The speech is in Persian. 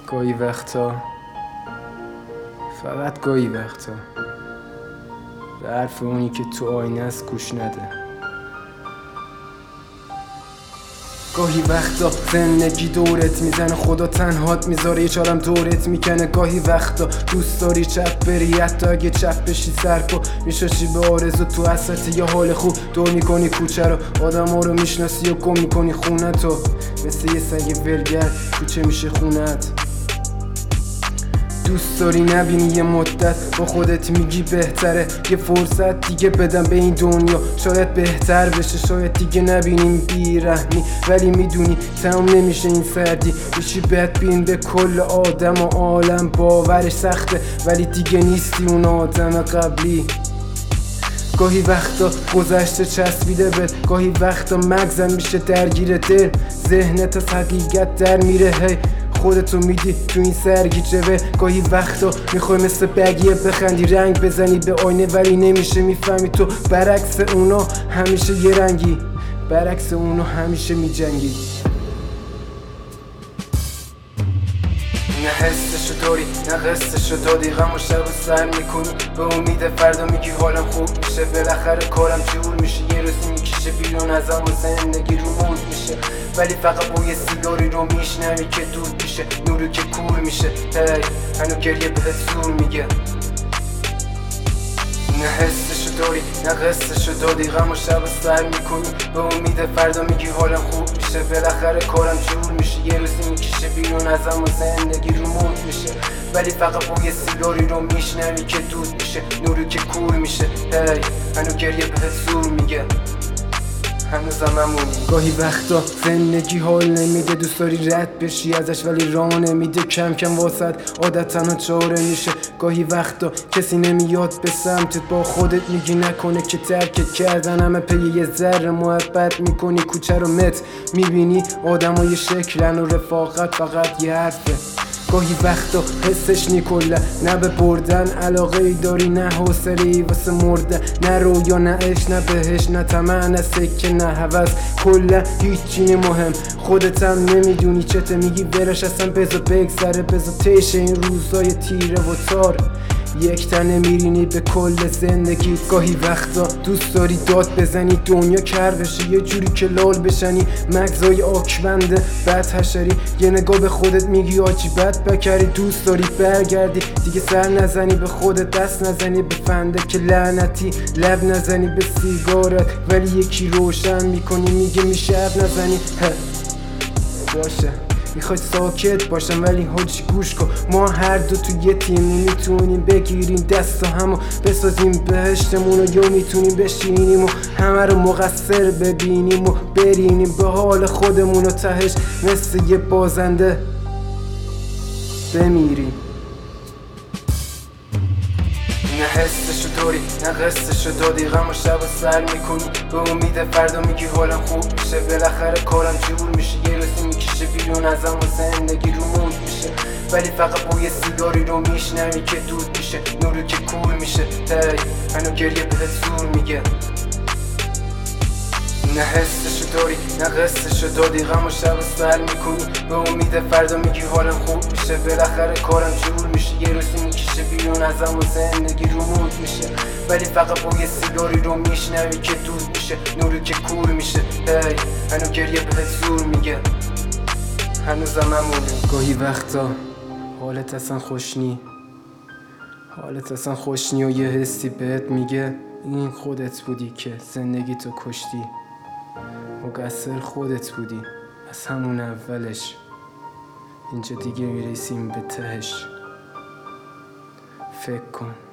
گاهی وقتا، فقط گاهی وقتا به حرف اونی که تو آینه است گوش نده. گاهی وقتا زندگی دورت میزنه، خدا تنهات میذاره، یه چالم دورت میکنه. گاهی وقتا دوست داری چپ بری، حتی اگه چپ بشی سرپا میشاشی به آرزو. تو حسرت یه حال خوب دور میکنی کوچه رو، آدم ها رو میشناسی و گم میکنی خونتو. مثل یه سگ ولگر کوچه میشه خونت. دوست داری نبینی یه مدت، با خودت میگی بهتره یه فرصت دیگه بدم به این دنیا، شاید بهتر بشه، شاید دیگه نبینیم بیرحمی. ولی میدونی تمام نمیشه این سردی، میشی بدبین به کل آدم و عالم. باورش سخته ولی دیگه نیستی اون آدم قبلی. گاهی وقتا گذشته چسبیده بهت، گاهی وقتا مغزم میشه درگیر دل، ذهنت از حقیقت در میره. هی خودتو میدی تو این سرگیجه. گاهی وقتا میخوای مثل بگیه بخندی، رنگ بزنی به آینه ولی نمیشه، میفهمی تو برعکس اونا همیشه یه رنگی، برعکس اونا همیشه میجنگی. نه حسشو داری نه قصهشو دادی، غم و شب سر میکنی به امید فردا، میگی حالم خوب میشه، بالاخره کارم جور میشه، یه روزی میکشه بیرون ازم و زندگی رو مود میشه. ولی فقط بوی سیگاری رو میشنوی که دود میشه، نورو که کور میشه. هی هنو گریه بهت زور میگه. نه حسشو داری نه قصهشو دادی، غم و شب سر میکنی به امید فردا، میگی حالم خوب میشه، بالاخره کارم جور میشه، یه روزی میکشه بیرون ازم و زندگی رو مود میشه. ولی فقط بوی سیگاری رو میشنوی که دود میشه، نورو که کور میشه. هی هنو گریه بهت زور میگه، هنوزم همونی. گاهی وقتا زندگی حال نمیده، دوست داری رد بشی ازش ولی راه نمیده، کم کم واسد عادت تنها چاره میشه. گاهی وقتا کسی نمیاد به سمتت، با خودت میگی نکنه که ترکت کردن، همه پی یه ذره محبت میکنی، کوچه رو مت میبینی آدمای شکلن و رفاقت فقط یه حرفه. گاهی وقتا حسش نیکله، نه به بردن علاقه ای داری، نه حوصله ای واسه مرده، نه رویا نه عشق نه بهش نه طمع نه سکه نه هوس، کلا هیچی نی مهم. خودت هم نمیدونی چته، میگی ولش اصلا بذار بگذره، بذار تیشه این روزای تیره و تار، یک تنه میرینی به کل زندگی. گاهی وقتا دوست داری داد بزنی دنیا کر بشه، یه جوری که لال بشنی، مغزای آکبنده بعد حشری، یه نگاه به خودت میگی آجی بد بکری. دوست داری برگردی دیگه سر نزنی به خودت، دست نزنی به فنده که لعنتی، لب نزنی به سیگارت ولی یکی روشن میکنی، میگه میشه نزنی. باشه میخوای ساکت باشم ولی حاجی گوش کن، ما هر دو تو یه تیمی، میتونیم بگیریم دست همو بسازیم بهشتمونو، یا میتونیم بشینیم و همه رو مقصر ببینیم و برینیم به حال خودمون و تهش مثل یه بازنده بمیریم. نه حسشو داری نه قصهشو دادی، غم و شب سر میکنی به امید فردا، میگی حالم خوب میشه، بالاخره کارم جور میشه، یه روزی میکشه بیرون ازم و زندگی رو مود میشه. ولی فقط بوی سیگاری رو میشنوی که دود میشه، نورو که کور میشه. هی هنو گریه بهت زور میگه. نه حسشو داری نه قصهشو دادی، غم و شب سر میکنی به امید فردا، میگی حالم خوب میشه، بالاخره کارم جور میشه، یه روزی میکشه بیرون ازم و زندگی رو مود میشه. ولی فقط بوی سیگاری رو میشنوی که دود میشه، نورو که کور میشه. هی هنو گریه بهت زور میگه، هنوزم همونی. گاهی وقتا حالت اصلا خوش نی و یه حسی بهت میگه این خودت بودی که زندگی تو کشتی، مقصر خودت بودی از همون اولش، اینجا دیگه میرسیم به تهش. فکر کن